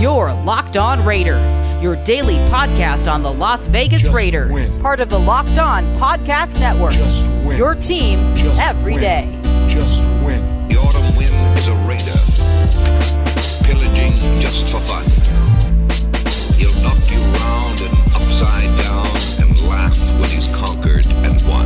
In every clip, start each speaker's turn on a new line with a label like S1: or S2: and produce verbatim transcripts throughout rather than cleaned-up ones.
S1: Your Locked On Raiders, your daily podcast on the Las Vegas
S2: Just
S1: Raiders.
S2: win.
S1: Part of the Locked On Podcast Network.
S2: Just win.
S1: Your team
S2: Just
S1: every
S2: win.
S1: day.
S2: Just win.
S3: The autumn wind is a raider, pillaging just for fun. He'll knock you round and upside down and laugh when he's conquered and won.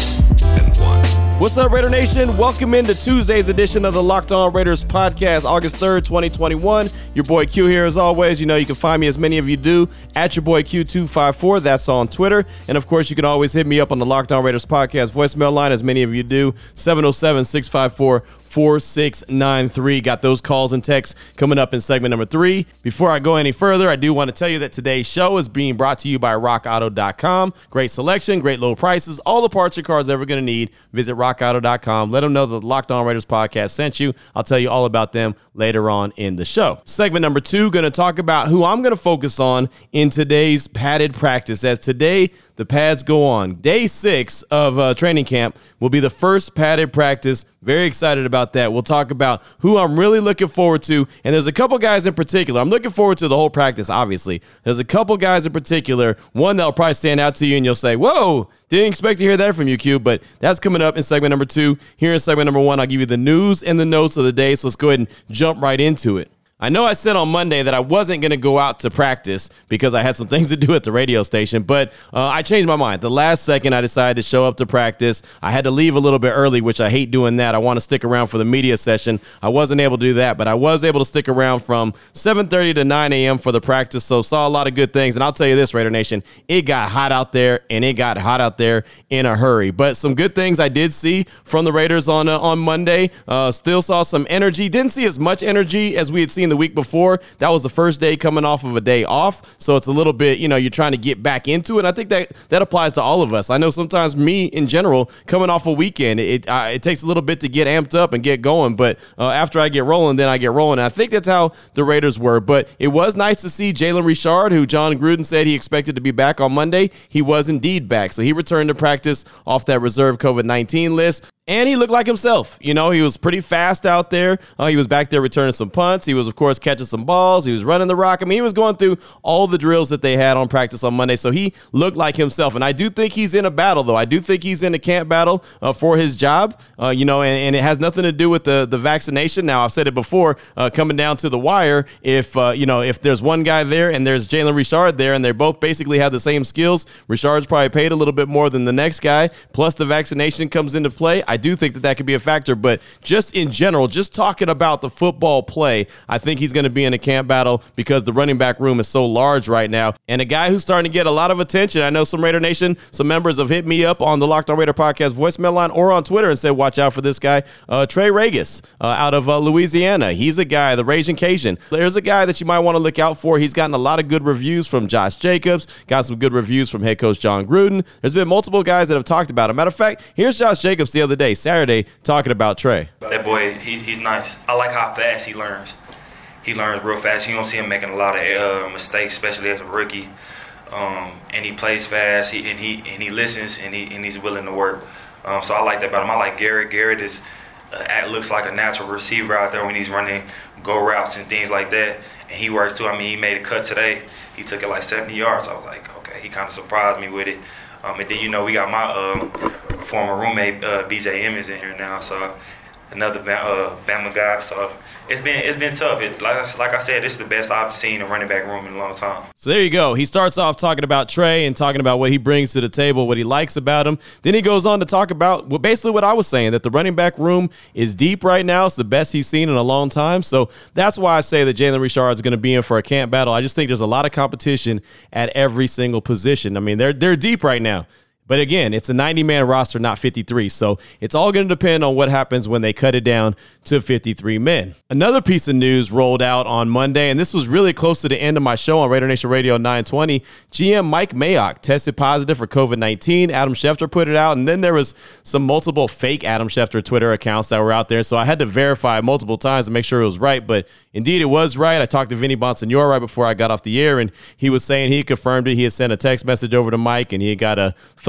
S3: And won.
S4: What's up, Raider Nation? Welcome into Tuesday's edition of the Locked On Raiders podcast, August third, twenty twenty-one. Your boy Q here as always. You know, you can find me, as many of you do, at your boy Q two five four. That's on Twitter. And of course, you can always hit me up on the Locked On Raiders podcast voicemail line, as many of you do, seven oh seven, six five four, four six nine three. Got those calls and texts coming up in segment number three. Before I go any further, I do want to tell you that today's show is being brought to you by rock auto dot com. Great selection, great low prices, all the parts your car's ever going to need. Visit rock auto dot com. Let them know that the Locked On Raiders podcast sent you. I'll tell you all about them later on in the show. Segment number two, going to talk about who I'm going to focus on in today's padded practice, as today the pads go on. Day six of uh, training camp will be the first padded practice. Very excited about that. We'll talk about who I'm really looking forward to. And there's a couple guys in particular. I'm looking forward to the whole practice, obviously. There's a couple guys in particular. One that'll probably stand out to you and you'll say, whoa, didn't expect to hear that from you, Q. But that's coming up in segment number two. Here in segment number one, I'll give you the news and the notes of the day. So let's go ahead and jump right into it. I know I said on Monday that I wasn't going to go out to practice because I had some things to do at the radio station, but uh, I changed my mind. The last second, I decided to show up to practice. I had to leave a little bit early, which I hate doing that. I want to stick around for the media session. I wasn't able to do that, but I was able to stick around from seven thirty to nine a.m. for the practice, so saw a lot of good things. And I'll tell you this, Raider Nation, it got hot out there, and it got hot out there in a hurry. But some good things I did see from the Raiders on uh, on Monday. Uh, still saw some energy. Didn't see as much energy as we had seen the week before. That was the first day coming off of a day off, so it's a little bit, you know, you're trying to get back into it. I think that that applies to all of us. I know sometimes me in general, coming off a weekend, it uh, it takes a little bit to get amped up and get going, but uh, after I get rolling, then I get rolling. And I think that's how the Raiders were, but it was nice to see Jalen Richard, who John Gruden said he expected to be back on Monday. He was indeed back, so he returned to practice off that reserve COVID nineteen list. And he looked like himself. You know, he was pretty fast out there. Uh, he was back there returning some punts. He was, of course, catching some balls. He was running the rock. I mean, he was going through all the drills that they had on practice on Monday. So he looked like himself. And I do think he's in a battle, though. I do think he's in a camp battle uh, for his job, uh, you know, and, and it has nothing to do with the, the vaccination. Now, I've said it before, uh, coming down to the wire, if, uh, you know, if there's one guy there and there's Jalen Richard there and they both basically have the same skills, Richard's probably paid a little bit more than the next guy, plus the vaccination comes into play. I do think that that could be a factor, but just in general, just talking about the football play, I think he's going to be in a camp battle because the running back room is so large right now. And a guy who's starting to get a lot of attention, I know some Raider Nation, some members have hit me up on the Locked On Raider podcast voicemail line or on Twitter and said, watch out for this guy, uh, Trey Regis uh, out of uh, Louisiana. He's a guy, the Raging Cajun. There's a guy that you might want to look out for. He's gotten a lot of good reviews from Josh Jacobs, got some good reviews from head coach John Gruden. There's been multiple guys that have talked about him. Matter of fact, here's Josh Jacobs the other day, Saturday, talking about Trey.
S5: That boy, he, he's nice. I like how fast he learns. He learns real fast. You don't see him making a lot of uh, mistakes, especially as a rookie. Um, and he plays fast. He and he and he listens and he and he's willing to work. Um, so I like that about him. I like Garrett. Garrett is uh, looks like a natural receiver out there when he's running go routes and things like that. And he works too. I mean, he made a cut today. He took it like seventy yards. I was like, okay. He kind of surprised me with it. Um, and then, you know, we got my um, former roommate, uh, B J Emmons, in here now. So another uh, Bama guy. So it's been it's been tough. It, like, like I said, this is the best I've seen a running back room in a long time.
S4: So there you go. He starts off talking about Trey and talking about what he brings to the table, what he likes about him. Then he goes on to talk about well, basically what I was saying, that the running back room is deep right now. It's the best he's seen in a long time. So that's why I say that Jalen Richard is going to be in for a camp battle. I just think there's a lot of competition at every single position. I mean, they're they're deep right now. But again, it's a ninety-man roster, not fifty-three. So it's all going to depend on what happens when they cut it down to fifty-three men. Another piece of news rolled out on Monday, and this was really close to the end of my show on Raider Nation Radio nine twenty. G M Mike Mayock tested positive for COVID nineteen. Adam Schefter put it out, and then there was some multiple fake Adam Schefter Twitter accounts that were out there. So I had to verify multiple times to make sure it was right. But indeed, it was right. I talked to Vinny Bonsignore right before I got off the air, and he was saying he confirmed it. He had sent a text message over to Mike, and he got a thumbs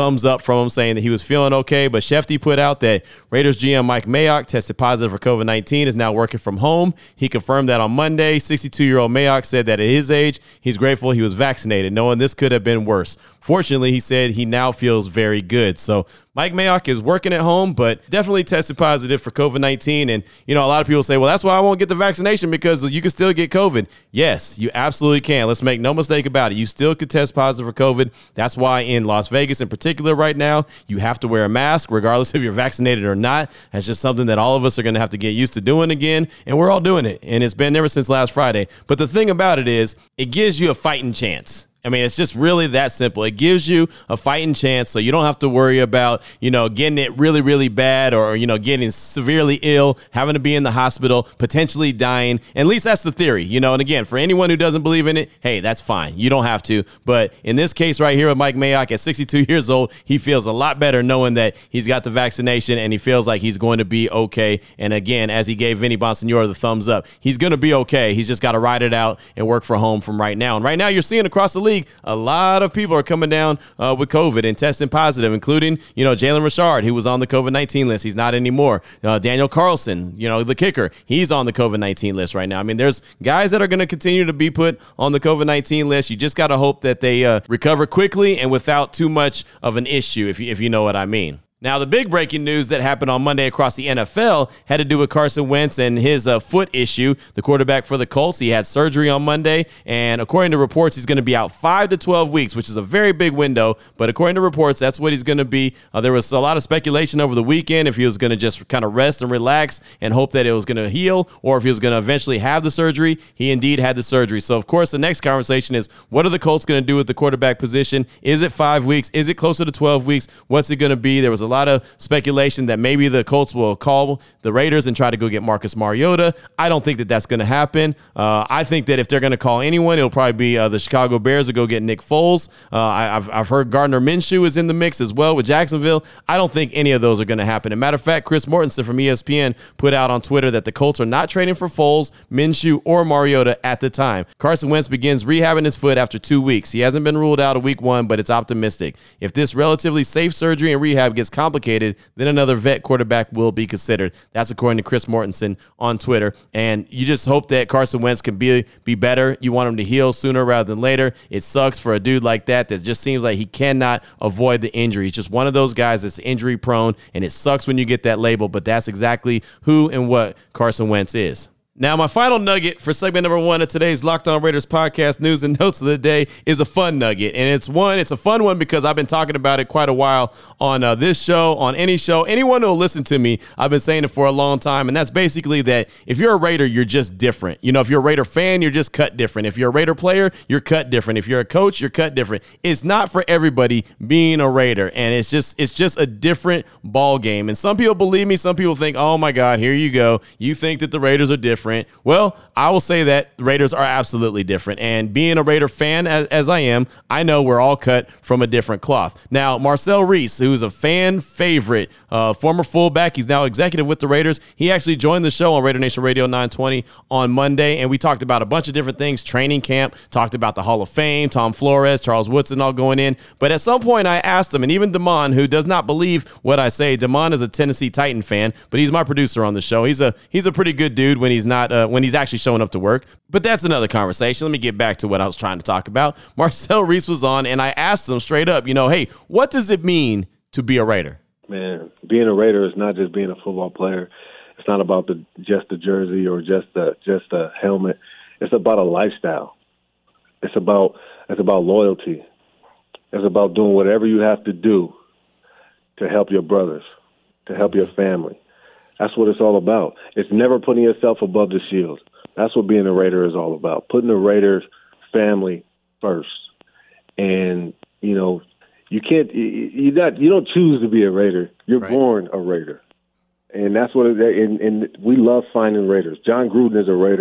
S4: thumbs up from him saying that he was feeling okay. But Shefty put out that Raiders G M Mike Mayock tested positive for COVID nineteen, is now working from home. He confirmed that on Monday. sixty-two-year-old Mayock said that at his age, he's grateful he was vaccinated, knowing this could have been worse. Fortunately, he said he now feels very good. So Mike Mayock is working at home, but definitely tested positive for COVID nineteen. And, you know, a lot of people say, well, that's why I won't get the vaccination, because you can still get COVID. Yes, you absolutely can. Let's make no mistake about it. You still could test positive for COVID. That's why in Las Vegas in particular right now, you have to wear a mask regardless if you're vaccinated or not. That's just something that all of us are going to have to get used to doing again. And we're all doing it. And it's been ever since last Friday. But the thing about it is, it gives you a fighting chance. I mean, it's just really that simple. It gives you a fighting chance, so you don't have to worry about, you know, getting it really, really bad, or, you know, getting severely ill, having to be in the hospital, potentially dying. At least that's the theory, you know. And again, for anyone who doesn't believe in it, hey, that's fine. You don't have to. But in this case right here with Mike Mayock at sixty-two years old, he feels a lot better knowing that he's got the vaccination, and he feels like he's going to be okay. And again, as he gave Vinny Bonsignore the thumbs up, he's going to be okay. He's just got to ride it out and work from home from right now. And right now you're seeing across the league, a lot of people are coming down uh, with COVID and testing positive, including, you know, Jalen Richard, who was on the COVID nineteen list. He's not anymore. Uh, Daniel Carlson, you know, the kicker, he's on the COVID nineteen list right now. I mean, there's guys that are going to continue to be put on the COVID nineteen list. You just got to hope that they uh, recover quickly and without too much of an issue, if you, if you know what I mean. Now, the big breaking news that happened on Monday across the N F L had to do with Carson Wentz and his uh, foot issue. The quarterback for the Colts, he had surgery on Monday, and according to reports, he's going to be out five to twelve weeks, which is a very big window. But according to reports, that's what he's going to be. Uh, there was a lot of speculation over the weekend if he was going to just kind of rest and relax and hope that it was going to heal, or if he was going to eventually have the surgery. He indeed had the surgery. So, of course, the next conversation is, what are the Colts going to do with the quarterback position? Is it five weeks? Is it closer to twelve weeks? What's it going to be? There was a lot of speculation that maybe the Colts will call the Raiders and try to go get Marcus Mariota. I don't think that that's going to happen. Uh, I think that if they're going to call anyone, it'll probably be uh, the Chicago Bears to go get Nick Foles. Uh, I, I've, I've heard Gardner Minshew is in the mix as well with Jacksonville. I don't think any of those are going to happen. As a matter of fact, Chris Mortensen from E S P N put out on Twitter that the Colts are not trading for Foles, Minshew, or Mariota at the time. Carson Wentz begins rehabbing his foot after two weeks. He hasn't been ruled out of week one, but it's optimistic. If this relatively safe surgery and rehab gets complicated, then another vet quarterback will be considered. That's according to Chris Mortensen on Twitter. And you just hope that Carson Wentz can be be better. You want him to heal sooner rather than later. It sucks for a dude like that that just seems like he cannot avoid the injury. He's just one of those guys that's injury prone, and it sucks when you get that label, but that's exactly who and what Carson Wentz is. Now, my final nugget for segment number one of today's Locked On Raiders podcast news and notes of the day is a fun nugget. And it's one, it's a fun one because I've been talking about it quite a while on uh, this show, on any show. Anyone who will listen to me, I've been saying it for a long time. And that's basically that if you're a Raider, you're just different. You know, if you're a Raider fan, you're just cut different. If you're a Raider player, you're cut different. If you're a coach, you're cut different. It's not for everybody being a Raider. And it's just, it's just a different ball game. And some people believe me. Some people think, oh my God, here you go. You think that the Raiders are different. Well, I will say that the Raiders are absolutely different. And being a Raider fan, as, as I am, I know we're all cut from a different cloth. Now, Marcel Reese, who's a fan favorite, uh, former fullback, he's now executive with the Raiders. He actually joined the show on Raider Nation Radio nine twenty on Monday, and we talked about a bunch of different things, training camp, talked about the Hall of Fame, Tom Flores, Charles Woodson all going in. But at some point, I asked him, and even Damon, who does not believe what I say, Damon is a Tennessee Titan fan, but he's my producer on the show. He's a he's a pretty good dude when he's not uh, when he's actually showing up to work. But that's another conversation. Let me get back to what I was trying to talk about. Marcel Reese was on, and I asked him straight up, you know, hey, what does it mean to be a Raider?
S2: Man, being a Raider is not just being a football player. It's not about the just the jersey or just the just the helmet. It's about a lifestyle. It's about it's about loyalty. It's about doing whatever you have to do to help your brothers, to help your family. That's what it's all about. It's never putting yourself above the shield. That's what being a Raider is all about, putting the Raiders' family first. And, you know, you can't you not you don't choose to be a Raider. You're right. Born a Raider. And that's what it is. And, and we love finding Raiders. John Gruden is a Raider.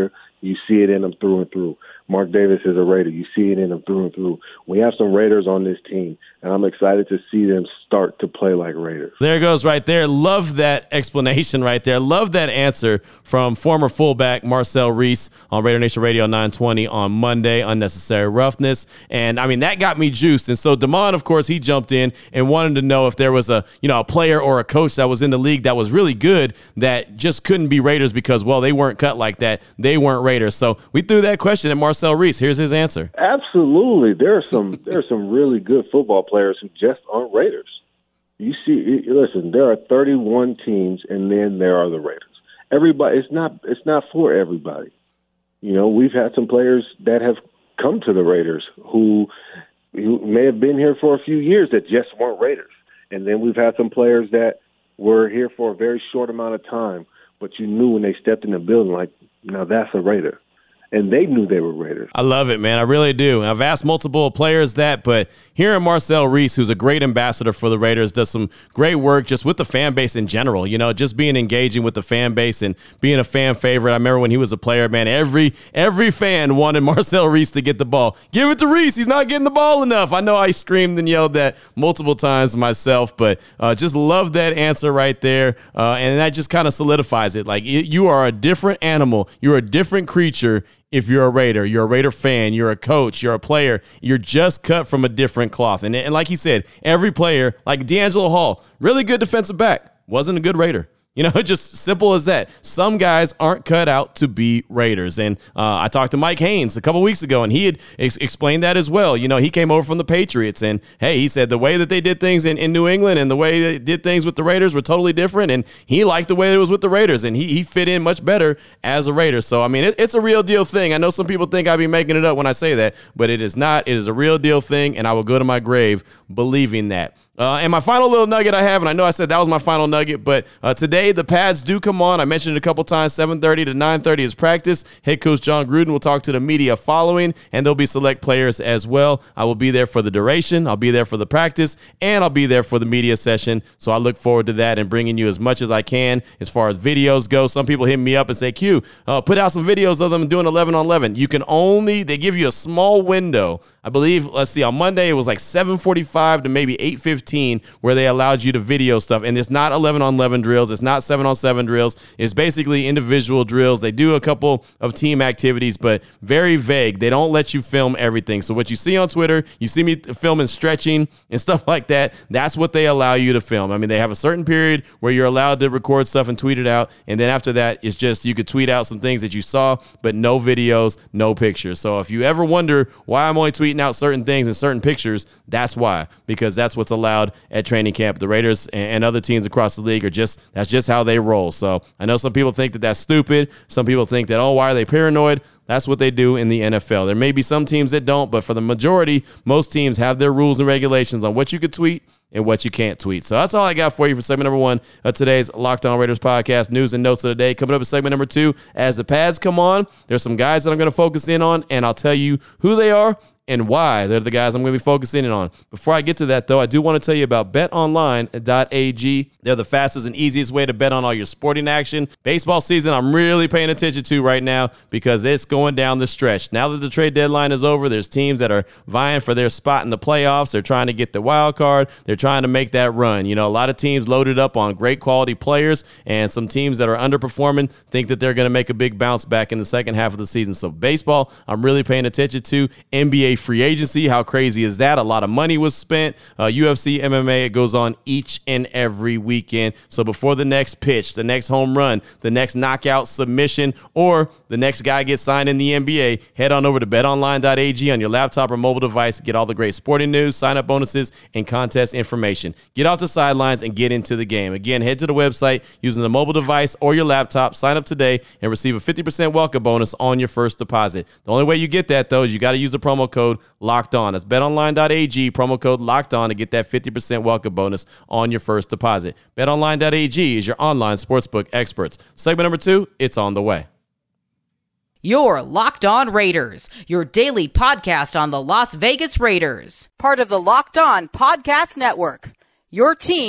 S2: You see it in them through and through. Mark Davis is a Raider. You see it in them through and through. We have some Raiders on this team, and I'm excited to see them start to play like Raiders.
S4: There it goes right there. Love that explanation right there. Love that answer from former fullback Marcel Reese on Raider Nation Radio nine twenty on Monday, Unnecessary Roughness. And, I mean, that got me juiced. And so Damon, of course, he jumped in and wanted to know if there was a, you know, a player or a coach that was in the league that was really good that just couldn't be Raiders because, well, they weren't cut like that. They weren't Raiders. So we threw that question at Marcel Reese. Here's his answer.
S2: Absolutely. There are some there are some really good football players who just aren't Raiders. You see, listen, there are thirty-one teams, and then there are the Raiders. Everybody, it's not it's not for everybody. You know, we've had some players that have come to the Raiders who, who may have been here for a few years that just weren't Raiders. And then we've had some players that were here for a very short amount of time, but you knew when they stepped in the building, like, now that's a Raider. And they knew they were Raiders.
S4: I love it, man. I really do. I've asked multiple players that, but hearing Marcel Reese, who's a great ambassador for the Raiders, does some great work just with the fan base in general. You know, just being engaging with the fan base and being a fan favorite. I remember when he was a player, man, every every fan wanted Marcel Reese to get the ball. Give it to Reese. He's not getting the ball enough. I know I screamed and yelled that multiple times myself, but uh, just love that answer right there. Uh, and that just kind of solidifies it. Like, it, you are a different animal. You're a different creature. If you're a Raider, you're a Raider fan, you're a coach, you're a player, you're just cut from a different cloth. And, and like he said, every player, like D'Angelo Hall, really good defensive back, wasn't a good Raider. You know, just simple as that. Some guys aren't cut out to be Raiders. And uh, I talked to Mike Haynes a couple weeks ago, and he had ex- explained that as well. You know, he came over from the Patriots, and, hey, he said the way that they did things in, in New England and the way they did things with the Raiders were totally different, and he liked the way it was with the Raiders, and he, he fit in much better as a Raider. So, I mean, it, it's a real deal thing. I know some people think I be making it up when I say that, but it is not. It is a real deal thing, and I will go to my grave believing that. Uh, and my final little nugget I have, and I know I said that was my final nugget, but uh, today the pads do come on. I mentioned it a couple times, seven thirty to nine thirty is practice. Head coach John Gruden will talk to the media following, and there'll be select players as well. I will be there for the duration. I'll be there for the practice, and I'll be there for the media session. So I look forward to that and bringing you as much as I can as far as videos go. Some people hit me up and say, Q, uh, put out some videos of them doing eleven on eleven. You can only, they give you a small window. I believe, let's see, on Monday it was like seven forty-five to maybe eight fifteen where they allowed you to video stuff. And it's not eleven on eleven drills. It's not seven on seven drills. It's basically individual drills. They do a couple of team activities, but very vague. They don't let you film everything. So what you see on Twitter, you see me filming stretching and stuff like that, that's what they allow you to film. I mean, they have a certain period where you're allowed to record stuff and tweet it out. And then after that, it's just you could tweet out some things that you saw, but no videos, no pictures. So if you ever wonder why I'm only tweeting out certain things and certain pictures, that's why, because that's what's allowed at training camp. The Raiders and other teams across the league are just, that's just how they roll. So I know some people think that that's stupid. Some people think that, oh, why are they paranoid? That's what they do in the N F L. There may be some teams that don't, but for the majority, most teams have their rules and regulations on what you could tweet and what you can't tweet. So that's all I got for you for segment number one of today's Locked On Raiders podcast, news and notes of the day. Coming up in segment number two, as the pads come on, there's some guys that I'm going to focus in on, and I'll tell you who they are and why they're the guys I'm going to be focusing in on. Before I get to that, though, I do want to tell you about bet online dot a g. They're the fastest and easiest way to bet on all your sporting action. Baseball season, I'm really paying attention to right now because it's going down the stretch. Now that the trade deadline is over, there's teams that are vying for their spot in the playoffs. They're trying to get the wild card. They're trying to make that run. You know, a lot of teams loaded up on great quality players, and some teams that are underperforming think that they're going to make a big bounce back in the second half of the season. So baseball, I'm really paying attention to. N B A free agency, how crazy is that? A lot of money was spent. Uh, U F C, M M A, it goes on each and every weekend. So before the next pitch, the next home run, the next knockout submission, or the next guy gets signed in the N B A, head on over to bet online dot a g on your laptop or mobile device. Get all the great sporting news, sign-up bonuses, and contest information. Get off the sidelines and get into the game. Again, head to the website using the mobile device or your laptop. Sign up today and receive a fifty percent welcome bonus on your first deposit. The only way you get that, though, is you got to use the promo code Locked On. That's bet online dot a g, promo code Locked On to get that fifty percent welcome bonus on your first deposit. bet online dot a g is your online sportsbook experts. Segment number two, it's on the way.
S1: You're Locked On Raiders, your daily podcast on the Las Vegas Raiders. Part of the Locked On Podcast Network, your team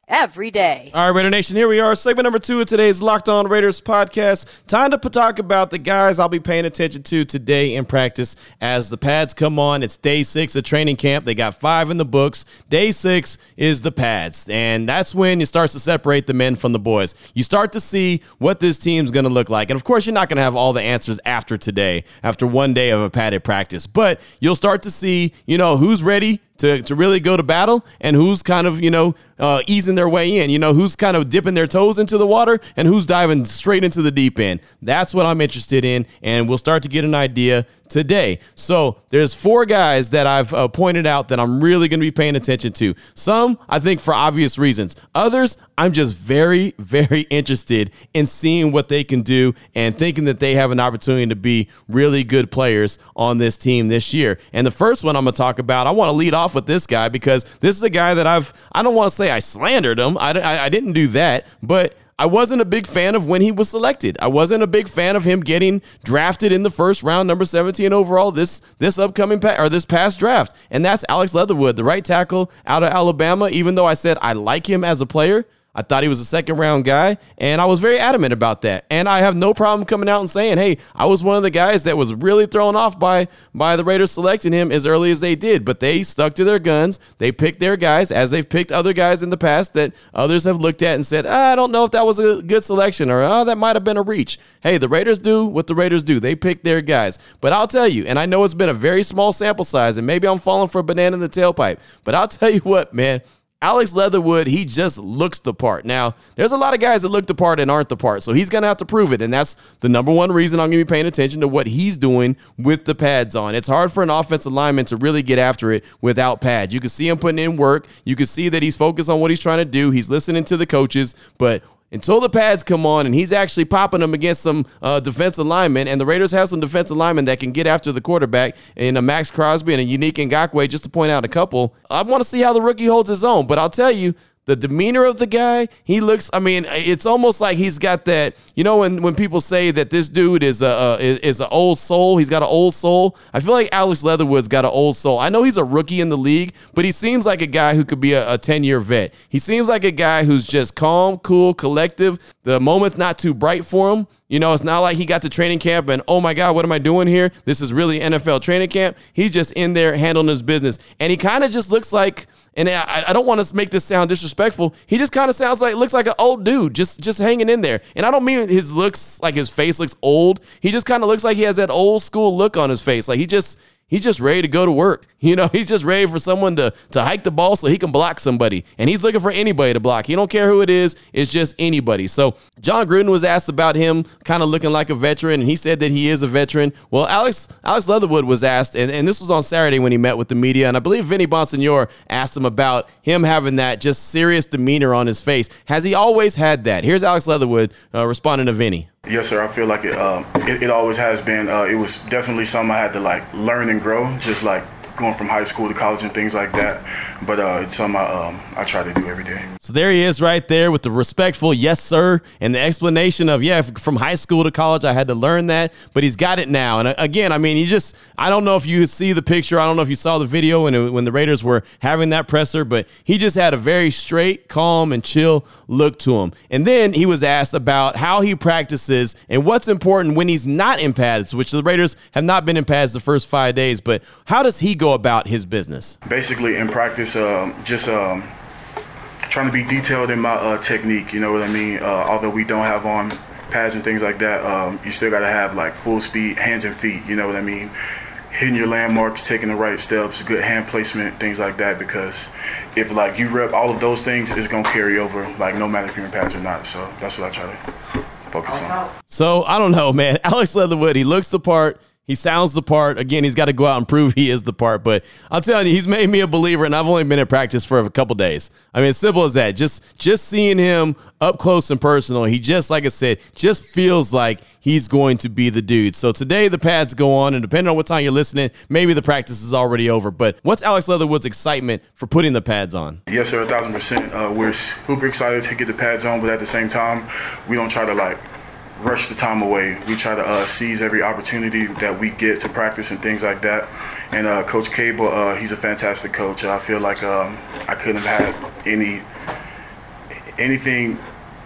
S1: every day.
S4: All right, Raider Nation, here we are. Segment number two of today's Locked On Raiders podcast. Time to talk about the guys I'll be paying attention to today in practice as the pads come on. It's day six of training camp. They got five in the books. Day six is the pads, and that's when it starts to separate the men from the boys. You start to see what this team's going to look like. And, of course, you're not going to have all the answers after today, after one day of a padded practice. But you'll start to see, you know, who's ready to, to really go to battle and who's kind of, you know, uh, easing their way in, you know, who's kind of dipping their toes into the water and who's diving straight into the deep end. That's what I'm interested in, and we'll start to get an idea today. So there's four guys that I've uh, pointed out that I'm really going to be paying attention to. Some, I think, for obvious reasons. Others, I'm just very, very interested in seeing what they can do and thinking that they have an opportunity to be really good players on this team this year. And the first one I'm going to talk about, I want to lead off with this guy because this is a guy that I've, I don't want to say I slandered him. I, I, I didn't do that, but I wasn't a big fan of when he was selected. I wasn't a big fan of him getting drafted in the first round, number seventeen overall, this this upcoming pa- or this past draft. And that's Alex Leatherwood, the right tackle out of Alabama. Even though I said I like him as a player, I thought he was a second-round guy, and I was very adamant about that. And I have no problem coming out and saying, hey, I was one of the guys that was really thrown off by, by the Raiders selecting him as early as they did. But they stuck to their guns. They picked their guys, as they've picked other guys in the past that others have looked at and said, ah, I don't know if that was a good selection, or oh, that might have been a reach. Hey, the Raiders do what the Raiders do. They pick their guys. But I'll tell you, and I know it's been a very small sample size, and maybe I'm falling for a banana in the tailpipe, but I'll tell you what, man, Alex Leatherwood, he just looks the part. Now, there's a lot of guys that look the part and aren't the part, so he's going to have to prove it, and that's the number one reason I'm going to be paying attention to what he's doing with the pads on. It's hard for an offensive lineman to really get after it without pads. You can see him putting in work. You can see that he's focused on what he's trying to do. He's listening to the coaches, but until the pads come on and he's actually popping them against some uh, defensive linemen, and the Raiders have some defensive linemen that can get after the quarterback in a Max Crosby and a Unique Ngakoue, just to point out a couple. I want to see how the rookie holds his own, but I'll tell you, the demeanor of the guy, he looks, I mean, it's almost like he's got that, you know, when, when people say that this dude is a uh, is, is an old soul, he's got an old soul. I feel like Alex Leatherwood's got an old soul. I know he's a rookie in the league, but he seems like a guy who could be a, a ten-year vet. He seems like a guy who's just calm, cool, collective. The moment's not too bright for him. You know, it's not like he got to training camp and, oh, my God, what am I doing here? This is really N F L training camp. He's just in there handling his business. And he kind of just looks like, and I, I don't want to make this sound disrespectful, he just kind of sounds like, looks like an old dude just, just hanging in there. And I don't mean his looks, like his face looks old. He just kind of looks like he has that old school look on his face. Like he just... He's just ready to go to work. You know, he's just ready for someone to, to hike the ball so he can block somebody. And he's looking for anybody to block. He don't care who it is. It's just anybody. So John Gruden was asked about him kind of looking like a veteran, and he said that he is a veteran. Well, Alex Alex Leatherwood was asked, and, and this was on Saturday when he met with the media, and I believe Vinny Bonsignore asked him about him having that just serious demeanor on his face. Has he always had that? Here's Alex Leatherwood uh, responding to Vinny.
S6: Yes, sir. I feel like it, uh, it, it always has been. Uh, it was definitely something I had to, like, learn and grow, just, like, going from high school to college and things like that. But uh, it's something I, um, I try to do every day.
S4: So there he is right there with the respectful yes, sir, and the explanation of, yeah, from high school to college, I had to learn that, but he's got it now. And again, I mean, he just, I don't know if you see the picture. I don't know if you saw the video when, it, when the Raiders were having that presser, but he just had a very straight, calm, and chill look to him. And then he was asked about how he practices and what's important when he's not in pads, which the Raiders have not been in pads the first five days, but how does he go about his business?
S6: Basically, in practice, um, just um, trying to be detailed in my uh, technique, you know what I mean? Uh, although we don't have on pads and things like that, um, you still got to have like full speed hands and feet, you know what I mean? Hitting your landmarks, taking the right steps, good hand placement, things like that, because if like you rep all of those things, it's going to carry over, like no matter if you're in pads or not. So that's what I try to focus on.
S4: So I don't know, man. Alex Leatherwood, he looks the part. He sounds the part. Again, he's got to go out and prove he is the part. But I'll tell you, he's made me a believer, and I've only been in practice for a couple days. I mean, as simple as that. Just just seeing him up close and personal, he just, like I said, just feels like he's going to be the dude. So today the pads go on, and depending on what time you're listening, maybe the practice is already over. But what's Alex Leatherwood's excitement for putting the pads on?
S6: Yes, sir, a thousand percent. Uh, we're super excited to get the pads on, but at the same time, we don't try to, like, rush the time away. We try to uh, seize every opportunity that we get to practice and things like that. And uh, Coach Cable, uh, he's a fantastic coach. I feel like um, I couldn't have had any anything.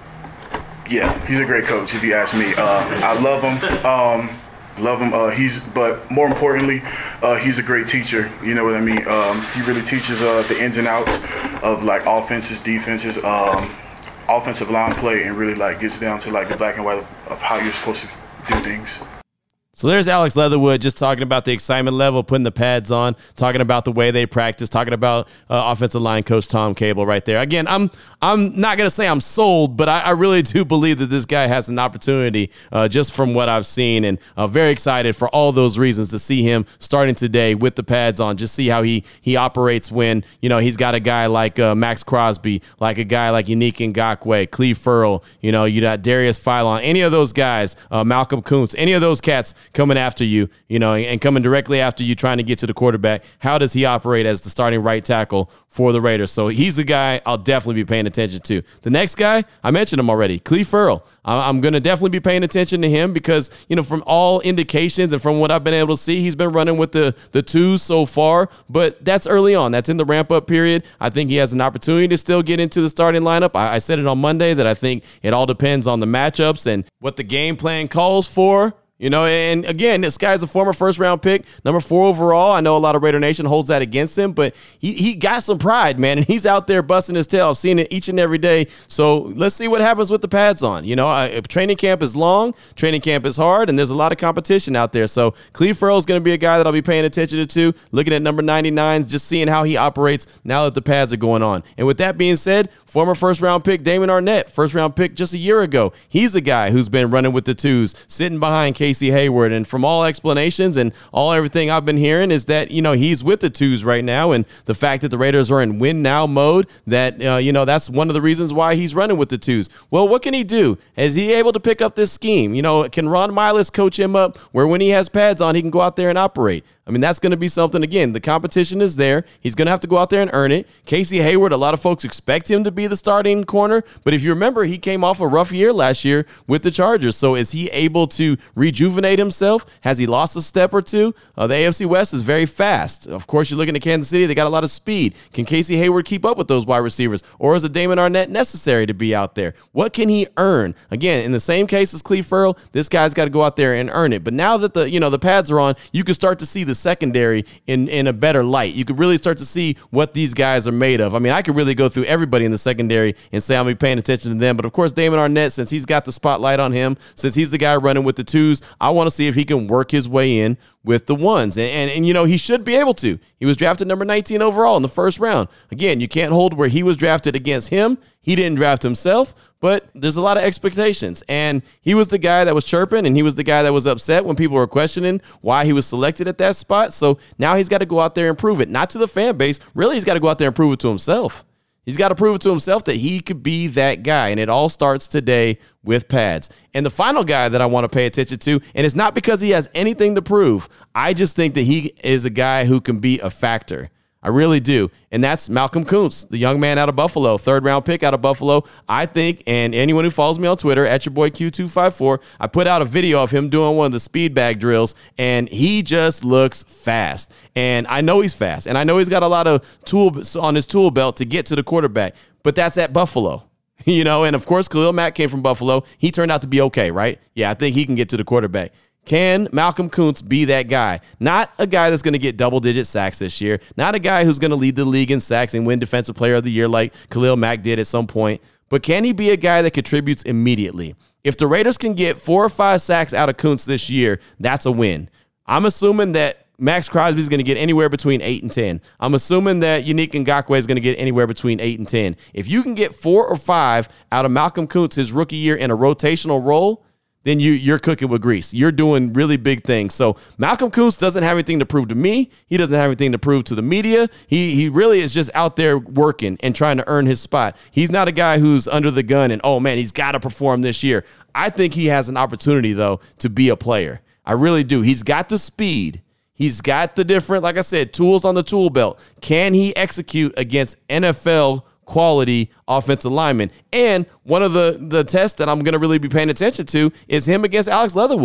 S6: Yeah, he's a great coach, if you ask me. Uh, I love him. Um, love him. Uh, he's, but more importantly, uh, he's a great teacher. You know what I mean? Um, he really teaches uh, the ins and outs of like offenses, defenses, um, offensive line play, and really like gets down to like the black and white of, of how you're supposed to do things.
S4: So there's Alex Leatherwood just talking about the excitement level, putting the pads on, talking about the way they practice, talking about uh, offensive line coach Tom Cable right there. Again, I'm I'm not going to say I'm sold, but I, I really do believe that this guy has an opportunity uh, just from what I've seen, and uh, very excited for all those reasons to see him starting today with the pads on, just see how he he operates when, you know, he's got a guy like uh, Max Crosby, like a guy like Yannick Ngakoue, Cleve Ferrell, you know, you got Darius Philon, any of those guys, uh, Malcolm Kuntz, any of those cats coming after you, you know, and coming directly after you trying to get to the quarterback. How does he operate as the starting right tackle for the Raiders? So he's a guy I'll definitely be paying attention to. The next guy, I mentioned him already, Cleve Ferrell. I'm going to definitely be paying attention to him because, you know, from all indications and from what I've been able to see, he's been running with the, the twos so far, but that's early on. That's in the ramp-up period. I think he has an opportunity to still get into the starting lineup. I, I said it on Monday that I think it all depends on the matchups and what the game plan calls for. You know, and again, this guy's a former first-round pick, number four overall. I know a lot of Raider Nation holds that against him, but he he got some pride, man, and he's out there busting his tail. I've seen it each and every day. So let's see what happens with the pads on. You know, uh, training camp is long, training camp is hard, and there's a lot of competition out there. So Cleve Ferrell is going to be a guy that I'll be paying attention to, looking at number ninety-nine, just seeing how he operates now that the pads are going on. And with that being said, former first-round pick Damon Arnett, first-round pick just a year ago. He's a guy who's been running with the twos, sitting behind Casey Hayward, and from all explanations and all everything I've been hearing is that, you know, he's with the twos right now, and the fact that the Raiders are in win now mode, that uh, you know, that's one of the reasons why he's running with the twos. Well, what can he do? Is he able to pick up this scheme? You know, can Ron Miles coach him up where when he has pads on, he can go out there and operate? I mean, that's going to be something. Again, the competition is there. He's going to have to go out there and earn it. Casey Hayward, a lot of folks expect him to be the starting corner, but if you remember, he came off a rough year last year with the Chargers. So is he able to rejuvenate himself? Has he lost a step or two? Uh, the A F C West is very fast. Of course, you're looking at Kansas City. They got a lot of speed. Can Casey Hayward keep up with those wide receivers, or is a Damon Arnett necessary to be out there? What can he earn? Again, in the same case as Cleve Ferrell, this guy's got to go out there and earn it. But now that the, you know, the pads are on, you can start to see the secondary in, in a better light. You could really start to see what these guys are made of. I mean, I could really go through everybody in the secondary and say I'm going to be paying attention to them. But, of course, Damon Arnett, since he's got the spotlight on him, since he's the guy running with the twos, I want to see if he can work his way in with the ones. And, and, and, you know, he should be able to. He was drafted number nineteen overall in the first round. Again, you can't hold where he was drafted against him. He didn't draft himself, but there's a lot of expectations. And he was the guy that was chirping, and he was the guy that was upset when people were questioning why he was selected at that spot. So now he's got to go out there and prove it, not to the fan base. Really, he's got to go out there and prove it to himself. He's got to prove it to himself that he could be that guy, and it all starts today with pads. And the final guy that I want to pay attention to, and it's not because he has anything to prove, I just think that he is a guy who can be a factor. I really do. And that's Malcolm Kuntz, the young man out of Buffalo, third round pick out of Buffalo. I think, and anyone who follows me on Twitter, at your boy Q two five four, I put out a video of him doing one of the speed bag drills, and he just looks fast. And I know he's fast, and I know he's got a lot of tools on his tool belt to get to the quarterback, but that's at Buffalo. You know, and of course, Khalil Mack came from Buffalo. He turned out to be okay, right? Yeah, I think he can get to the quarterback. Can Malcolm Kuntz be that guy? Not a guy that's going to get double-digit sacks this year. Not a guy who's going to lead the league in sacks and win Defensive Player of the Year like Khalil Mack did at some point. But can he be a guy that contributes immediately? If the Raiders can get four or five sacks out of Kuntz this year, that's a win. I'm assuming that Max Crosby is going to get anywhere between eight and ten. I'm assuming that Yannick Ngakoue is going to get anywhere between eight and ten. If you can get four or five out of Malcolm Kuntz his rookie year in a rotational role, then you, you're cooking with grease. You're doing really big things. So Malcolm Kuntz doesn't have anything to prove to me. He doesn't have anything to prove to the media. He he really is just out there working and trying to earn his spot. He's not a guy who's under the gun and, oh, man, he's got to perform this year. I think he has an opportunity, though, to be a player. I really do. He's got the speed. He's got the different, like I said, tools on the tool belt. Can he execute against N F L quality offensive linemen? And one of the, the tests that I'm going to really be paying attention to is him against Alex Leatherwood.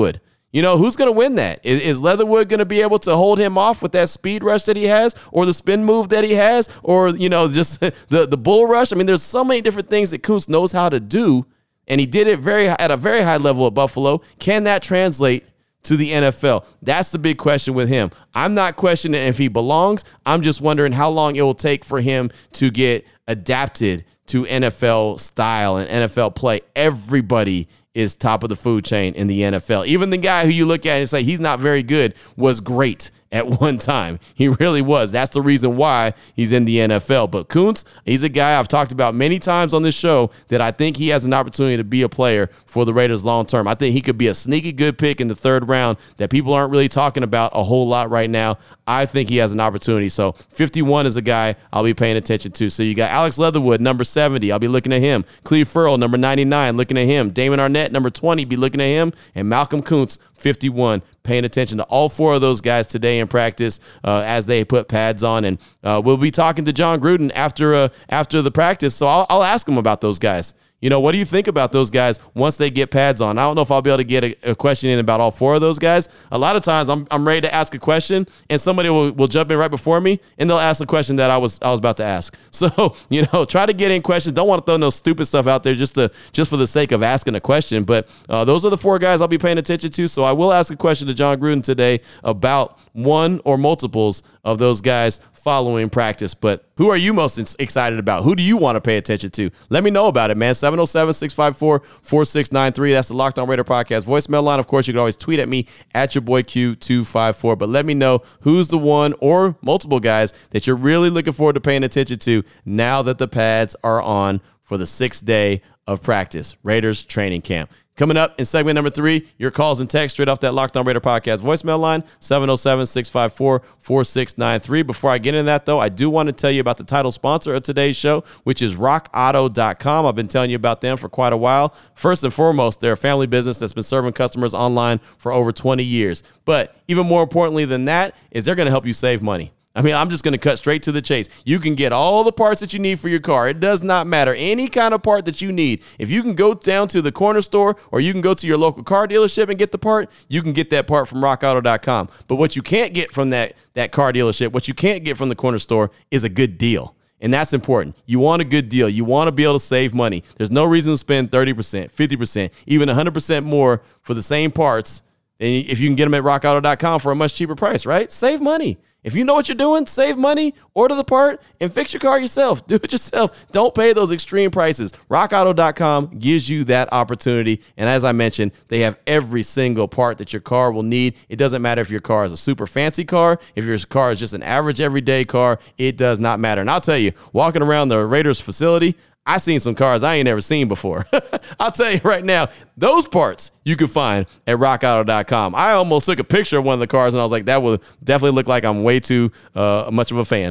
S4: You know, who's going to win that? Is, is Leatherwood going to be able to hold him off with that speed rush that he has, or the spin move that he has, or, you know, just the, the bull rush? I mean, there's so many different things that Kuntz knows how to do, and he did it very at a very high level at Buffalo. Can that translate to the N F L? That's the big question with him. I'm not questioning if he belongs. I'm just wondering how long it will take for him to get adapted to N F L style and N F L play. Everybody is top of the food chain in the N F L. Even the guy who you look at and say he's not very good was great at one time. He really was. That's the reason why he's in the N F L. But Kuntz, he's a guy I've talked about many times on this show that I think he has an opportunity to be a player for the Raiders long term. I think he could be a sneaky good pick in the third round that people aren't really talking about a whole lot right now. I think he has an opportunity. So fifty-one is a guy I'll be paying attention to. So you got Alex Leatherwood, number seventy. I'll be looking at him. Cleve Ferrell, number ninety-nine, looking at him. Damon Arnett, number twenty, be looking at him. And Malcolm Kuntz, fifty-one, paying attention to all four of those guys today in practice uh, as they put pads on. And uh, we'll be talking to John Gruden after uh, after the practice. So I'll, I'll ask him about those guys. You know, what do you think about those guys once they get pads on? I don't know if I'll be able to get a, a question in about all four of those guys. A lot of times I'm I'm ready to ask a question and somebody will, will jump in right before me and they'll ask the question that I was I was about to ask. So, you know, try to get in questions. Don't want to throw no stupid stuff out there just to just for the sake of asking a question. But uh, those are the four guys I'll be paying attention to. So I will ask a question to John Gruden today about one or multiples of those guys following practice. But who are you most excited about? Who do you want to pay attention to? Let me know about it, man. seven oh seven, six five four, four six nine three. That's the Locked On Raider podcast voicemail line. Of course, you can always tweet at me at your boy Q two five four. But let me know who's the one or multiple guys that you're really looking forward to paying attention to now that the pads are on for the sixth day of practice, Raiders training camp. Coming up in segment number three, your calls and texts straight off that Locked On Raider podcast voicemail line, seven oh seven, six five four, four six nine three. Before I get into that, though, I do want to tell you about the title sponsor of today's show, which is rock auto dot com. I've been telling you about them for quite a while. First and foremost, they're a family business that's been serving customers online for over twenty years. But even more importantly than that is they're going to help you save money. I mean, I'm just going to cut straight to the chase. You can get all the parts that you need for your car. It does not matter. Any kind of part that you need. If you can go down to the corner store or you can go to your local car dealership and get the part, you can get that part from rock auto dot com. But what you can't get from that, that car dealership, what you can't get from the corner store is a good deal. And that's important. You want a good deal. You want to be able to save money. There's no reason to spend thirty percent, fifty percent, even one hundred percent more for the same parts than if you can get them at rock auto dot com for a much cheaper price, right? Save money. If you know what you're doing, save money, order the part, and fix your car yourself. Do it yourself. Don't pay those extreme prices. rock auto dot com gives you that opportunity. And as I mentioned, they have every single part that your car will need. It doesn't matter if your car is a super fancy car, if your car is just an average everyday car, it does not matter. And I'll tell you, walking around the Raiders facility, I seen some cars I ain't never seen before. I'll tell you right now, those parts you can find at rock auto dot com. I almost took a picture of one of the cars and I was like, that would definitely look like I'm way too uh, much of a fan.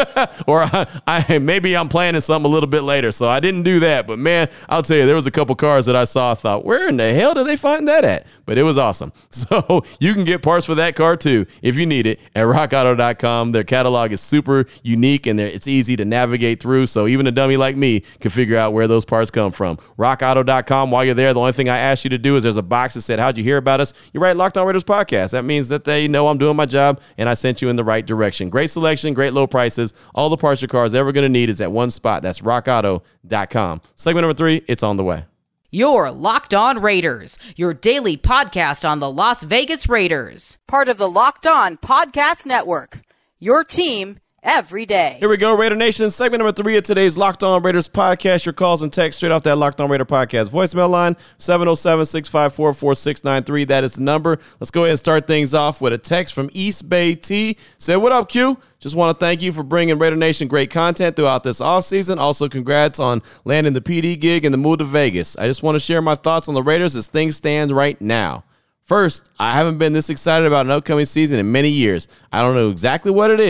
S4: or I, I maybe I'm planning something a little bit later, so I didn't do that. But man, I'll tell you, there was a couple cars that I saw, I thought, where in the hell did they find that at? But it was awesome. So you can get parts for that car too, if you need it, at rock auto dot com. Their catalog is super unique and it's easy to navigate through. So even a dummy like me can figure out where those parts come from. rock auto dot com. While you're there, the only thing I ask you to do is there's a box that said, how'd you hear about us? You write Locked On Raiders podcast. That means that they know I'm doing my job and I sent you in the right direction. Great selection, great low prices. All the parts your car is ever going to need is at one spot. That's rock auto dot com. Segment number three, it's on the way.
S1: You're Locked On Raiders, your daily podcast on the Las Vegas Raiders. Part of the Locked On Podcast Network, your team every day.
S4: Here we go, Raider Nation. Segment number three of today's Locked On Raiders podcast. Your calls and texts straight off that Locked On Raider podcast voicemail line, seven oh seven, six five four, four six nine three. That is the number. Let's go ahead and start things off with a text from East Bay T. Said, what up, Q? Just want to thank you for bringing Raider Nation great content throughout this offseason. Also, congrats on landing the P D gig and the move to Vegas. I just want to share my thoughts on the Raiders as things stand right now. First, I haven't been this excited about an upcoming season in many years. I don't know exactly what it is,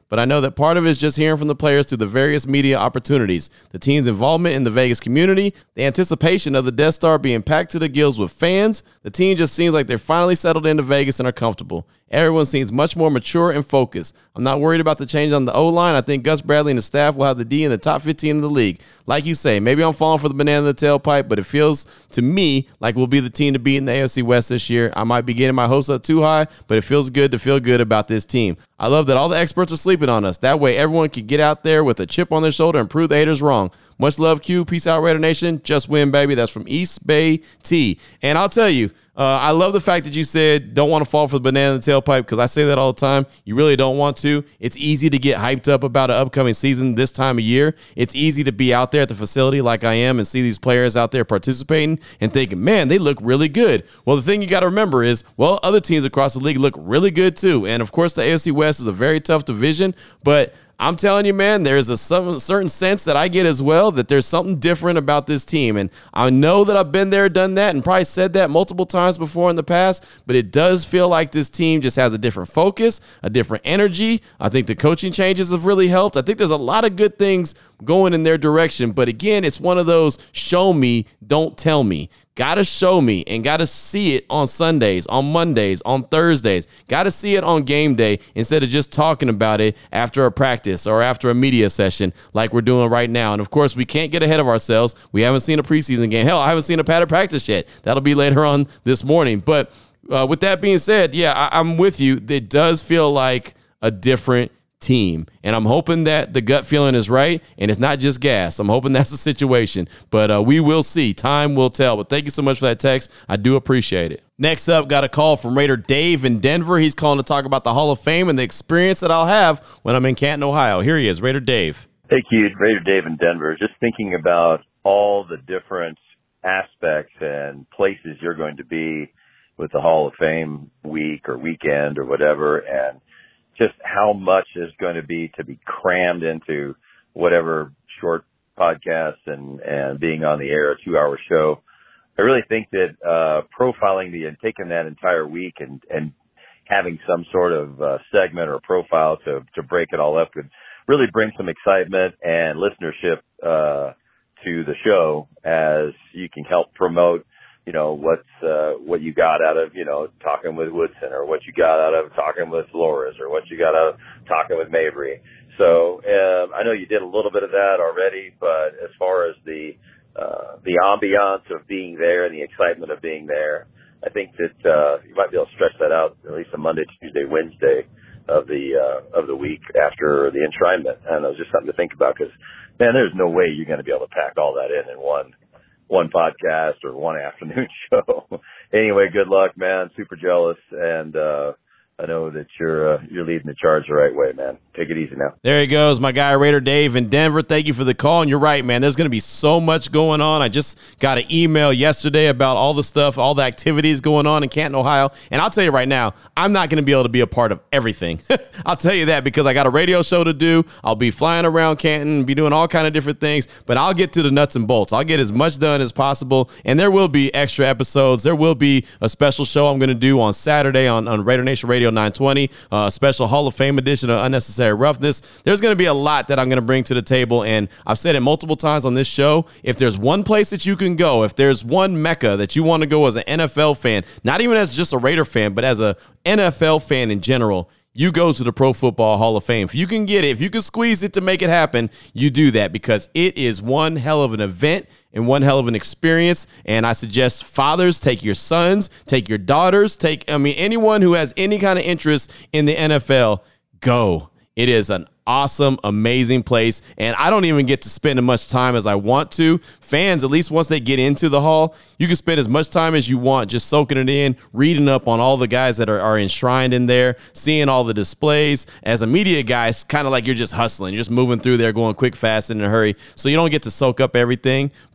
S4: but I know that part of it is just hearing from the players through the various media opportunities, the team's involvement in the Vegas community, the anticipation of the Death Star being packed to the gills with fans. The team just seems like they're finally settled into Vegas and are comfortable. Everyone seems much more mature and focused. I'm not worried about the change on the O-line. I think Gus Bradley and the staff will have the D in the top fifteen of the league. Like you say, maybe I'm falling for the banana in the tailpipe, but it feels to me like we'll be the team to beat in the A F C West this year. I might be getting my hopes up too high, but it feels good to feel good about this team. I love that all the experts are sleeping on us. That way everyone can get out there with a chip on their shoulder and prove the haters wrong. Much love, Q. Peace out, Raider Nation. Just win, baby. That's from East Bay T. And I'll tell you, Uh, I love the fact that you said don't want to fall for the banana in the tailpipe, because I say that all the time. You really don't want to. It's easy to get hyped up about an upcoming season this time of year. It's easy to be out there at the facility like I am and see these players out there participating and thinking, man, they look really good. Well, the thing you got to remember is, well, other teams across the league look really good too. And, of course, the A F C West is a very tough division, but I'm telling you, man, there's a some, certain sense that I get as well that there's something different about this team. And I know that I've been there, done that, and probably said that multiple times before in the past, but it does feel like this team just has a different focus, a different energy. I think the coaching changes have really helped. I think there's a lot of good things going in their direction. But again, it's one of those show me, don't tell me. Got to show me and got to see it on Sundays, on Mondays, on Thursdays. Got to see it on game day instead of just talking about it after a practice or after a media session like we're doing right now. And, of course, we can't get ahead of ourselves. We haven't seen a preseason game. Hell, I haven't seen a padded practice yet. That'll be later on this morning. But uh, with that being said, yeah, I- I'm with you. It does feel like a different team, and I'm hoping that the gut feeling is right and it's not just gas. I'm hoping that's the situation, but uh, we will see. Time will tell. But thank you so much for that text. I do appreciate it. Next up, got a call from Raider Dave in Denver. He's calling to talk about the Hall of Fame and the experience that I'll have when I'm in Canton, Ohio. Here he is, Raider Dave.
S7: Hey, Q, Raider Dave in Denver. Just thinking about all the different aspects and places you're going to be with the Hall of Fame week or weekend or whatever, and just how much is going to be to be crammed into whatever short podcast and, and being on the air, a two-hour show. I really think that uh, profiling the and taking that entire week and, and having some sort of uh, segment or profile to, to break it all up could really bring some excitement and listenership uh, to the show, as you can help promote, you know, what's, uh, what you got out of, you know, talking with Woodson, or what you got out of talking with Flores, or what you got out of talking with Mabry. So, um, I know you did a little bit of that already, but as far as the, uh, the ambiance of being there and the excitement of being there, I think that, uh, you might be able to stretch that out at least a Monday, Tuesday, Wednesday of the, uh, of the week after the enshrinement. And it was just something to think about, because, man, there's no way you're going to be able to pack all that in in one one podcast or one afternoon show. Anyway, good luck, man. Super jealous. And, uh, I know that you're, uh, you're leading the charge the right way, man. Take it easy now.
S4: There he goes, my guy Raider Dave in Denver. Thank you for the call. And you're right, man. There's going to be so much going on. I just got an email yesterday about all the stuff, all the activities going on in Canton, Ohio. And I'll tell you right now, I'm not going to be able to be a part of everything. I'll tell you that, because I got a radio show to do. I'll be flying around Canton, be doing all kind of different things. But I'll get to the nuts and bolts. I'll get as much done as possible. And there will be extra episodes. There will be a special show I'm going to do on Saturday on, on Raider Nation Radio nine twenty, a uh, special Hall of Fame edition of Unnecessary Roughness. There's going to be a lot that I'm going to bring to the table, and I've said it multiple times on this show. If there's one place that you can go, if there's one Mecca that you want to go as an N F L fan, not even as just a Raider fan, but as a N F L fan in general, you go to the Pro Football Hall of Fame. If you can get it, if you can squeeze it to make it happen, you do that, because it is one hell of an event and one hell of an experience. And I suggest fathers, take your sons, take your daughters, take, I mean, anyone who has any kind of interest in the N F L, go. It is an awesome, amazing place, and I don't even get to spend as much time as I want to. Fans, at least once they get into the hall, you can spend as much time as you want just soaking it in, reading up on all the guys that are, are enshrined in there, seeing all the displays. As a media guy, it's kind of like you're just hustling. You're just moving through there, going quick, fast, and in a hurry, so you don't get to soak up everything. But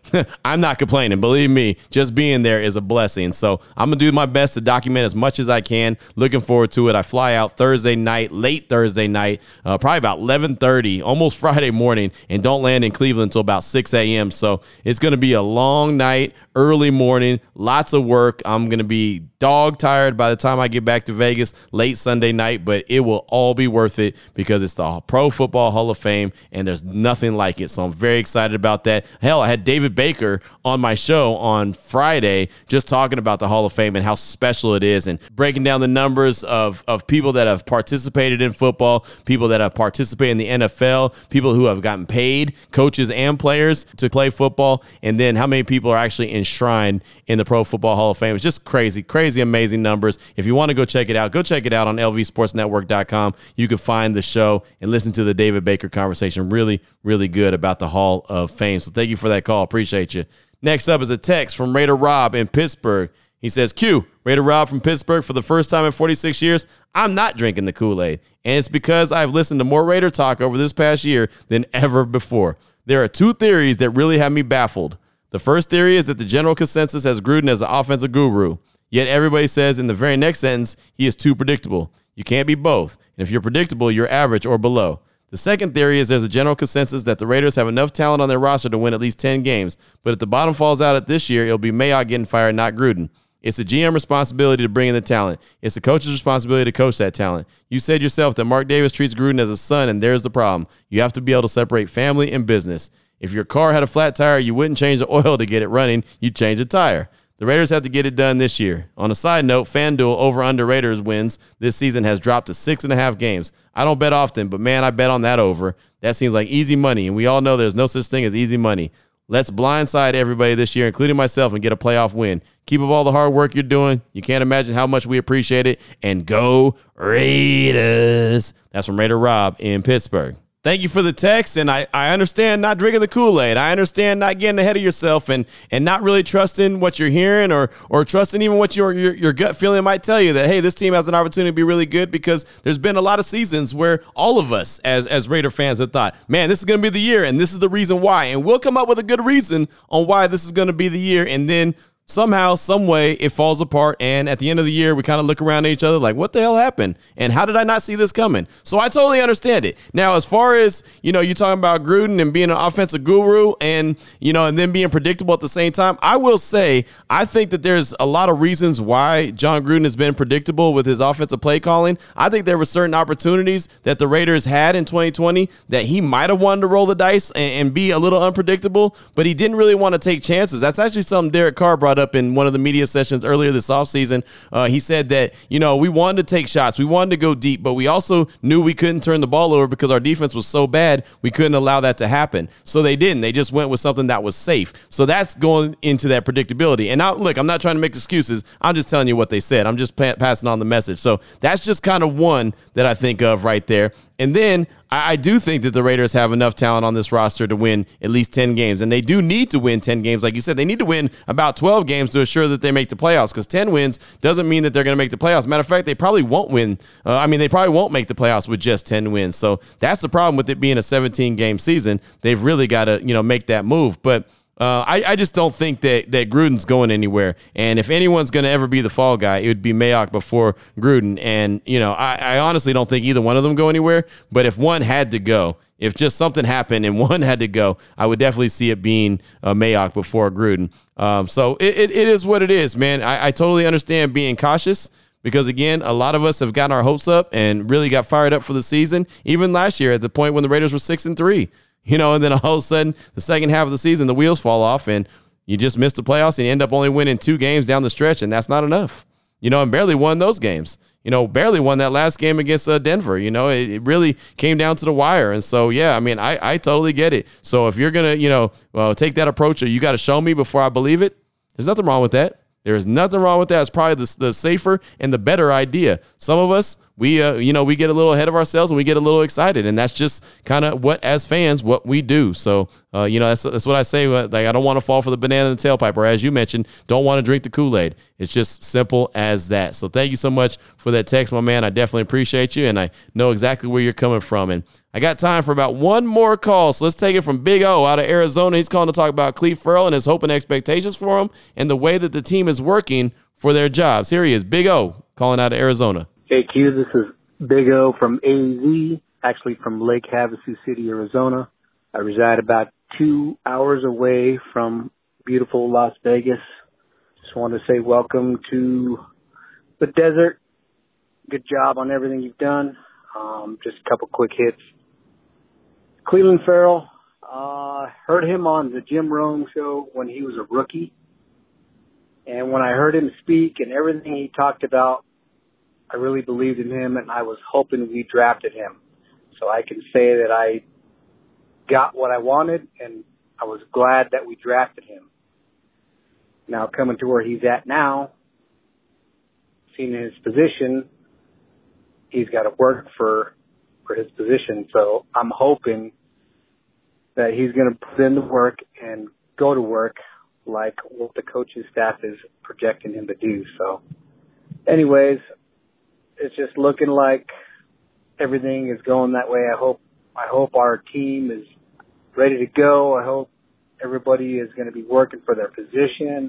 S4: I'm not complaining. Believe me, just being there is a blessing. So I'm going to do my best to document as much as I can. Looking forward to it. I fly out Thursday night, late Thursday night, uh, probably about eleven thirty, almost Friday morning, and don't land in Cleveland until about six a.m. So it's going to be a long night, early morning, lots of work. I'm going to be dog tired by the time I get back to Vegas late Sunday night, but it will all be worth it because it's the Pro Football Hall of Fame, and there's nothing like it. So I'm very excited about that. Hell, I had David Baker on my show on Friday just talking about the Hall of Fame and how special it is and breaking down the numbers of, of people that have participated in football, people that have participated in the N F L, people who have gotten paid, coaches and players to play football, and then how many people are actually enshrined in the Pro Football Hall of Fame. It's just crazy, crazy, amazing numbers. If you want to go check it out, go check it out on L V sports network dot com. You can find the show and listen to the David Baker conversation. Really, really good about the Hall of Fame. So thank you for that call. Appreciate you. Next up is a text from Raider Rob in Pittsburgh. He says, Q, Raider Rob from Pittsburgh, for the first time in forty-six years, I'm not drinking the Kool-Aid. And it's because I've listened to more Raider talk over this past year than ever before. There are two theories that really have me baffled. The first theory is that the general consensus has Gruden as an offensive guru. Yet everybody says in the very next sentence, he is too predictable. You can't be both. And if you're predictable, you're average or below. The second theory is there's a general consensus that the Raiders have enough talent on their roster to win at least ten games. But if the bottom falls out at this year, it'll be Mayock getting fired, not Gruden. It's the G M responsibility to bring in the talent. It's the coach's responsibility to coach that talent. You said yourself that Mark Davis treats Gruden as a son, and there's the problem. You have to be able to separate family and business. If your car had a flat tire, you wouldn't change the oil to get it running. You'd change the tire. The Raiders have to get it done this year. On a side note, FanDuel over-under Raiders wins this season has dropped to six and a half games. I don't bet often, but, man, I bet on that over. That seems like easy money, and we all know there's no such thing as easy money. Let's blindside everybody this year, including myself, and get a playoff win. Keep up all the hard work you're doing. You can't imagine how much we appreciate it. And go Raiders. That's from Raider Rob in Pittsburgh. Thank you for the text, and I, I understand not drinking the Kool-Aid. I understand not getting ahead of yourself and and not really trusting what you're hearing or or trusting even what your, your your gut feeling might tell you that, hey, this team has an opportunity to be really good, because there's been a lot of seasons where all of us as, as Raider fans have thought, man, this is going to be the year, and this is the reason why. And we'll come up with a good reason on why this is going to be the year, and then somehow, some way, it falls apart, and at the end of the year, we kind of look around at each other like, what the hell happened? And how did I not see this coming? So I totally understand it. Now, as far as, you know, you're talking about Gruden and being an offensive guru and, you know, and then being predictable at the same time, I will say, I think that there's a lot of reasons why John Gruden has been predictable with his offensive play calling. I think there were certain opportunities that the Raiders had in twenty twenty that he might have wanted to roll the dice and, and be a little unpredictable, but he didn't really want to take chances. That's actually something Derek Carr brought up in one of the media sessions earlier this offseason. Uh, he said that, you know, we wanted to take shots. We wanted to go deep, but we also knew we couldn't turn the ball over because our defense was so bad, we couldn't allow that to happen. So they didn't. They just went with something that was safe. So that's going into that predictability. And now, look, I'm not trying to make excuses. I'm just telling you what they said. I'm just pa- passing on the message. So that's just kind of one that I think of right there. And then I, I do think that the Raiders have enough talent on this roster to win at least ten games. And they do need to win ten games. Like you said, they need to win about twelve games to assure that they make the playoffs, because ten wins doesn't mean that they're going to make the playoffs. Matter of fact, they probably won't win. Uh, I mean, they probably won't make the playoffs with just ten wins. So that's the problem with it being a seventeen-game season. They've really got to, you know, make that move. But Uh, I, I just don't think that, that Gruden's going anywhere. And if anyone's going to ever be the fall guy, it would be Mayock before Gruden. And, you know, I, I honestly don't think either one of them go anywhere. But if one had to go, if just something happened and one had to go, I would definitely see it being uh, Mayock before Gruden. Um, so it, it, it is what it is, man. I, I totally understand being cautious, because, again, a lot of us have gotten our hopes up and really got fired up for the season, even last year at the point when the Raiders were six and three. You know, and then all of a sudden, the second half of the season, the wheels fall off, and you just miss the playoffs, and you end up only winning two games down the stretch, and that's not enough. You know, and barely won those games. You know, barely won that last game against uh, Denver. You know, it, it really came down to the wire. And so, yeah, I mean, I, I totally get it. So if you're going to, you know, well, take that approach, or you got to show me before I believe it, there's nothing wrong with that. There is nothing wrong with that. It's probably the, the safer and the better idea. Some of us, we, uh, you know, we get a little ahead of ourselves and we get a little excited. And that's just kind of what, as fans, what we do. So, uh, you know, that's, that's what I say. Like, I don't want to fall for the banana in the tailpipe, or as you mentioned, don't want to drink the Kool-Aid. It's just simple as that. So thank you so much for that text, my man. I definitely appreciate you, and I know exactly where you're coming from. And I got time for about one more call, so let's take it from Big O out of Arizona. He's calling to talk about Cleve Ferrell and his hope and expectations for him and the way that the team is working for their jobs. Here he is, Big O, calling out of Arizona.
S8: Hey, Q, this is Big O from A Z, actually from Lake Havasu City, Arizona. I reside about two hours away from beautiful Las Vegas. Just want to say welcome to the desert. Good job on everything you've done. Um, just a couple quick hits. Cleve Ferrell, uh, heard him on the Jim Rome show when he was a rookie. And when I heard him speak and everything he talked about, I really believed in him, and I was hoping we drafted him. So I can say that I got what I wanted, and I was glad that we drafted him. Now, coming to where he's at now, seeing his position, he's got to work for for his position. So I'm hoping that he's going to put in the work and go to work like what the coaching staff is projecting him to do. So anyways, it's just looking like everything is going that way. I hope I hope our team is ready to go. I hope everybody is going to be working for their position.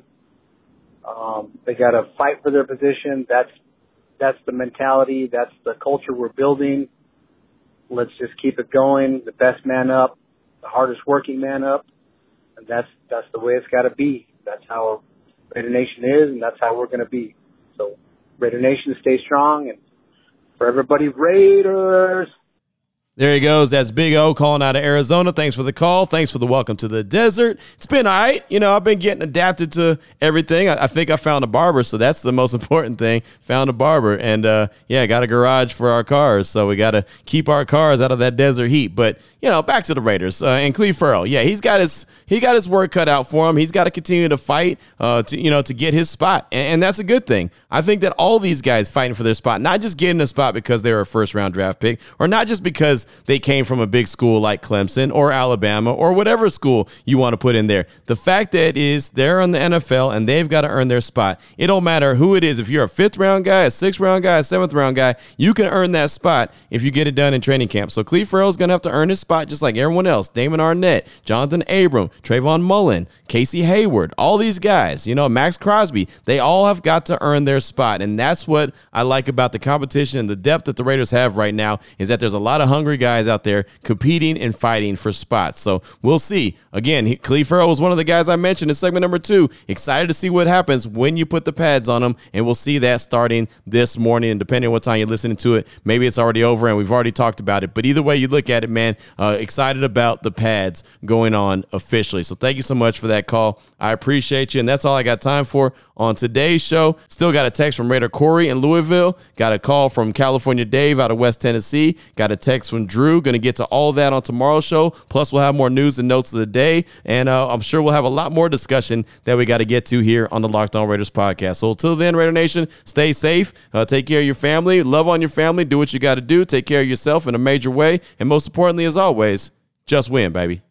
S8: Um, they got to fight for their position. That's that's the mentality. That's the culture we're building. Let's just keep it going. The best man up, the hardest working man up, and that's that's the way it's got to be. That's how Raider Nation is, and that's how we're going to be. So, Raider Nation, stay strong, and for everybody, Raiders.
S4: There he goes. That's Big O calling out of Arizona. Thanks for the call. Thanks for the welcome to the desert. It's been all right. You know, I've been getting adapted to everything. I, I think I found a barber, so that's the most important thing. Found a barber. And, uh, yeah, got a garage for our cars, so we got to keep our cars out of that desert heat. But, you know, back to the Raiders. Uh, and Cleve Ferrell, yeah, he's got his he got his work cut out for him. He's got to continue to fight, uh, to you know, to get his spot. And, and that's a good thing. I think that all these guys fighting for their spot, not just getting a spot because they're a first-round draft pick, or not just because they came from a big school like Clemson or Alabama or whatever school you want to put in there. The fact that is they're in the N F L and they've got to earn their spot. It don't matter who it is. If you're a fifth round guy, a sixth round guy, a seventh round guy, you can earn that spot if you get it done in training camp. So Cleve Ferrell is going to have to earn his spot just like everyone else. Damon Arnett, Jonathan Abram, Trayvon Mullen, Casey Hayward, all these guys, you know, Max Crosby, they all have got to earn their spot. And that's what I like about the competition and the depth that the Raiders have right now, is that there's a lot of hungry guys out there competing and fighting for spots. So we'll see. Again, he, Cleve Ferrell was one of the guys I mentioned in segment number two. Excited to see what happens when you put the pads on him, and we'll see that starting this morning. And depending on what time you're listening to it, maybe it's already over and we've already talked about it. But either way you look at it, man, uh, excited about the pads going on officially. So thank you so much for that call. I appreciate you. And that's all I got time for on today's show. Still got a text from Raider Corey in Louisville. Got a call from California Dave out of West Tennessee. Got a text from Drew. Going to get to all that on tomorrow's show. Plus, we'll have more news and notes of the day. And uh, I'm sure we'll have a lot more discussion that we got to get to here on the Locked On Raiders podcast. So until then, Raider Nation, stay safe. Uh, take care of your family. Love on your family. Do what you got to do. Take care of yourself in a major way. And most importantly, as always, just win, baby.